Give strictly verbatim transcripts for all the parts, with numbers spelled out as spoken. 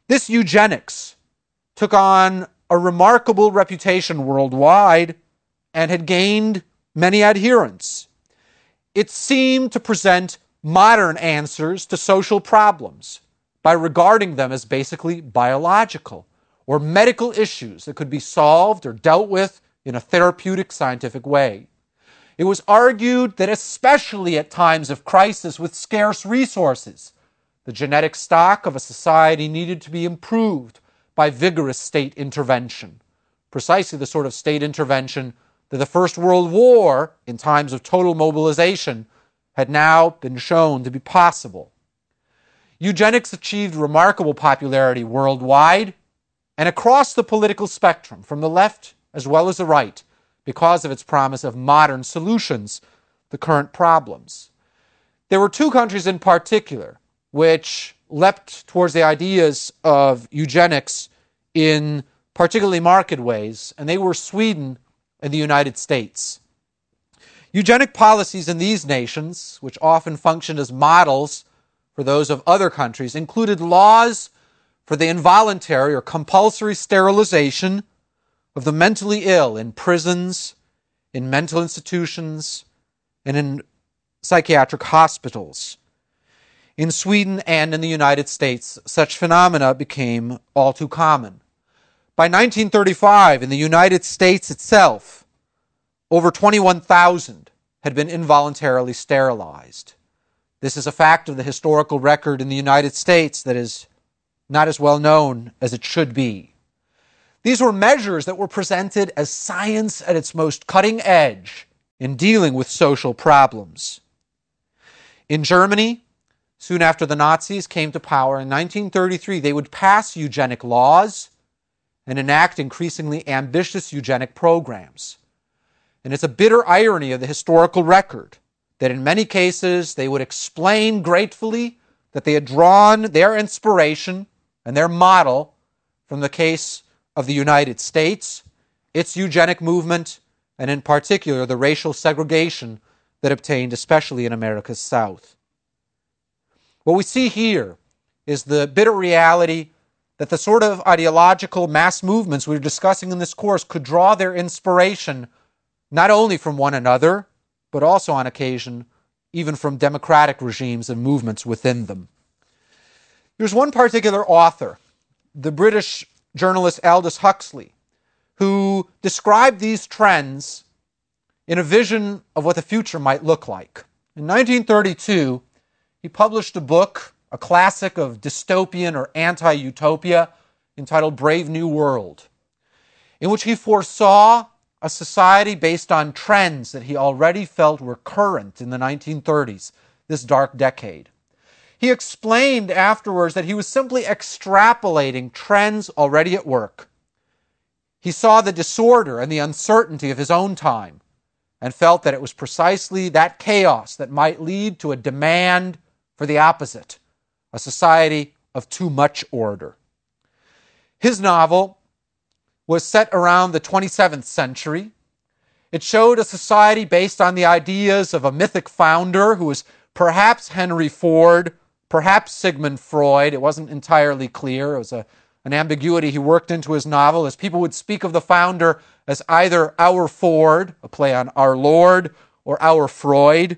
This eugenics took on a remarkable reputation worldwide and had gained many adherents. It seemed to present modern answers to social problems by regarding them as basically biological or medical issues that could be solved or dealt with in a therapeutic, scientific way. It was argued that especially at times of crisis with scarce resources, the genetic stock of a society needed to be improved by vigorous state intervention, precisely the sort of state intervention that the First World War, in times of total mobilization, had now been shown to be possible. Eugenics achieved remarkable popularity worldwide and across the political spectrum, from the left as well as the right, because of its promise of modern solutions to current problems. There were two countries in particular which leapt towards the ideas of eugenics in particularly marked ways, and they were Sweden and the United States. Eugenic policies in these nations, which often functioned as models for those of other countries, included laws for the involuntary or compulsory sterilization of the mentally ill in prisons, in mental institutions, and in psychiatric hospitals. In Sweden and in the United States, such phenomena became all too common. By nineteen thirty-five, in the United States itself, over twenty-one thousand had been involuntarily sterilized. This is a fact of the historical record in the United States that is not as well known as it should be. These were measures that were presented as science at its most cutting edge in dealing with social problems. In Germany, soon after the Nazis came to power in nineteen thirty-three, they would pass eugenic laws and enact increasingly ambitious eugenic programs. And it's a bitter irony of the historical record that in many cases they would explain gratefully that they had drawn their inspiration and their model from the case of the United States, its eugenic movement, and in particular the racial segregation that obtained especially in America's South. What we see here is the bitter reality that the sort of ideological mass movements we were discussing in this course could draw their inspiration not only from one another, but also on occasion even from democratic regimes and movements within them. There's one particular author, the British journalist Aldous Huxley, who described these trends in a vision of what the future might look like. In nineteen thirty-two, he published a book, a classic of dystopian or anti-utopia, entitled Brave New World, in which he foresaw a society based on trends that he already felt were current in the nineteen thirties, this dark decade. He explained afterwards that he was simply extrapolating trends already at work. He saw the disorder and the uncertainty of his own time and felt that it was precisely that chaos that might lead to a demand for the opposite, a society of too much order. His novel was set around the twenty-seventh century. It showed a society based on the ideas of a mythic founder who was perhaps Henry Ford, perhaps Sigmund Freud. It wasn't entirely clear. It was a, an ambiguity he worked into his novel, as people would speak of the founder as either our Ford, a play on our Lord, or our Freud.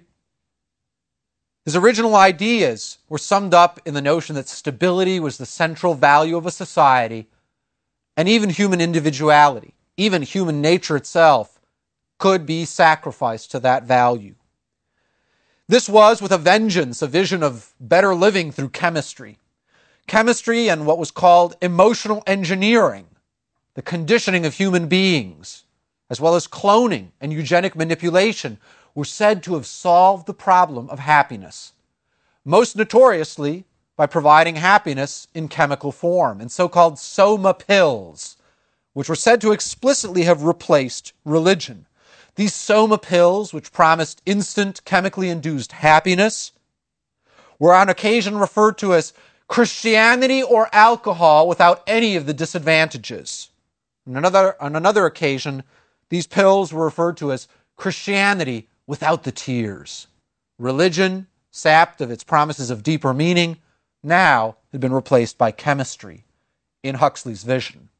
His original ideas were summed up in the notion that stability was the central value of a society, and even human individuality, even human nature itself, could be sacrificed to that value. This was, with a vengeance, a vision of better living through chemistry. Chemistry and what was called emotional engineering, the conditioning of human beings, as well as cloning and eugenic manipulation, were said to have solved the problem of happiness, most notoriously by providing happiness in chemical form, in so-called soma pills, which were said to explicitly have replaced religion. These soma pills, which promised instant chemically induced happiness, were on occasion referred to as Christianity or alcohol without any of the disadvantages. On another, on another occasion, these pills were referred to as Christianity without the tears. Religion, sapped of its promises of deeper meaning, now had been replaced by chemistry. in Huxley's vision.